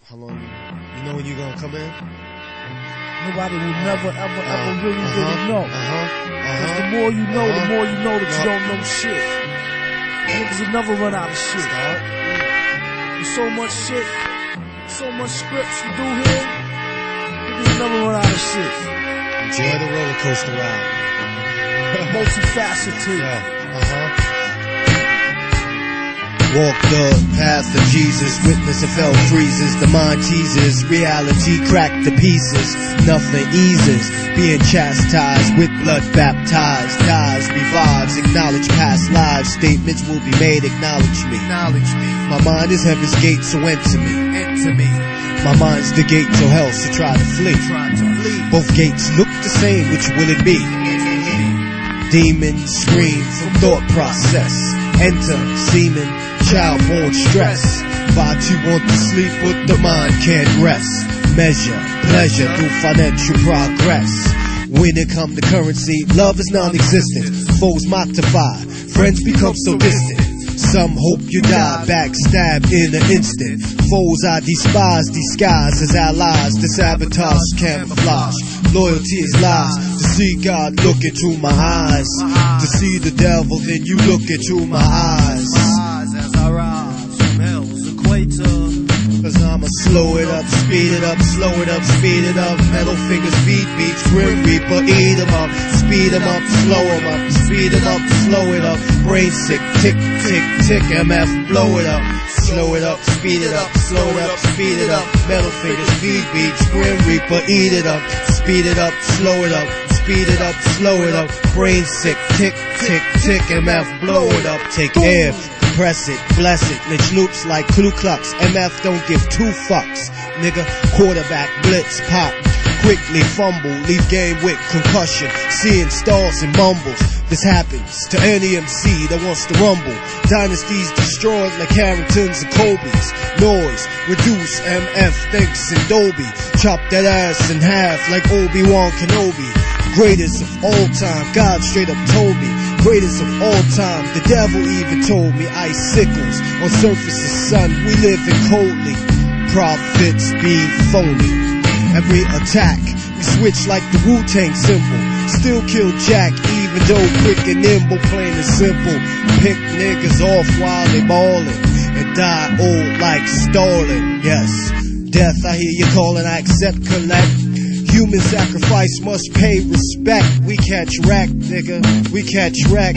How long you know when you're gonna come in? Nobody will never, ever really know. Cause the more you know, the more you know that you don't know shit. Niggas will never run out of shit. There's so much shit, so much scripts you do here, niggas will never run out of shit. Enjoy the roller coaster ride. Multifaceted. Walk the path of Jesus, witness if hell freezes, the mind teases, reality cracked to pieces, nothing eases, being chastised with blood baptized, dies, revives, acknowledge past lives, statements will be made, acknowledge me, my mind is heaven's gate, so enter me, my mind's the gate to hell, so try to flee, both gates look the same, which will it be? Demons scream from thought process, enter semen, child-born stress. Body want to sleep, but the mind can't rest. Measure pleasure through financial progress. When it come to currency, love is non-existent. Foes mock to fire, friends become so distant. Some hope you die, backstabbed in an instant. Foes I despise, disguise as allies. The sabotage, camouflage, loyalty is lies. To see God look into my eyes, to see the devil, then you look into my eyes. As I rise from hell's equator. Cause I'ma slow it up, speed it up, slow it up, speed it up. Metal fingers, feet beats, grim reaper, eat 'em up. Speed 'em up, slow 'em up, speed 'em up, slow it up. Brain sick, tick, tick, tick, MF, blow it up. Slow it up, speed it up, slow it up, speed it up. Metal fingers, feet beats, grim reaper, eat it up. Speed it up, slow it up, speed it up, slow it up. Brain sick, tick, tick, tick, MF, blow it up. Take air, compress it, bless it. Lynch loops like Ku Klux. MF don't give two fucks. Nigga, quarterback, blitz, pop. Quickly fumble, leave game with concussion. Seeing stars and mumbles. This happens to any MC that wants to rumble. Dynasties destroyed like Harringtons and Kobe's. Noise, reduce, MF, thanks and Dolby. Chop that ass in half like Obi-Wan Kenobi. Greatest of all time, God straight up told me. Greatest of all time, the devil even told me. Icicles on surface of sun, we live in coldly. Prophets be phony. Every attack, we switch like the Wu-Tang symbol. Still kill Jack, even though quick and nimble, plain and simple. Pick niggas off while they ballin', and die old like Stalin. Yes, death, I hear you calling, I accept, collect. Human sacrifice must pay respect. We catch wreck, nigga, we catch wreck.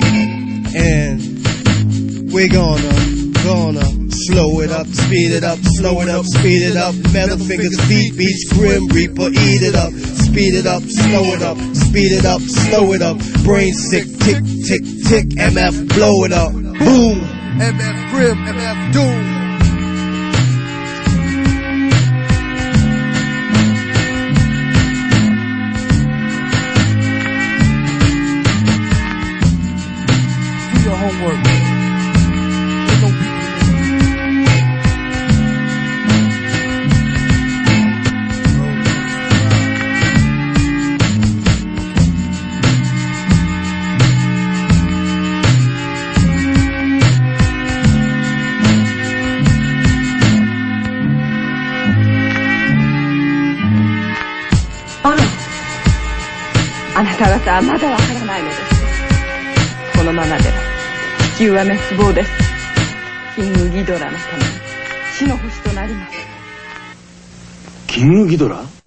And we're gonna slow it up, speed it up, slow it up, speed it up. Metal fingers, feet beats, grim reaper, eat it up. Speed it up, slow it up, speed it up, slow it up. Brain sick, tick, tick, tick, MF, blow it up. Boom, MF grim, MF doom. Do your homework. Ain't no people. あなた方はまだわからないのです。このままでは地球は滅亡です。キングギドラのために死の星となります。 キングギドラ？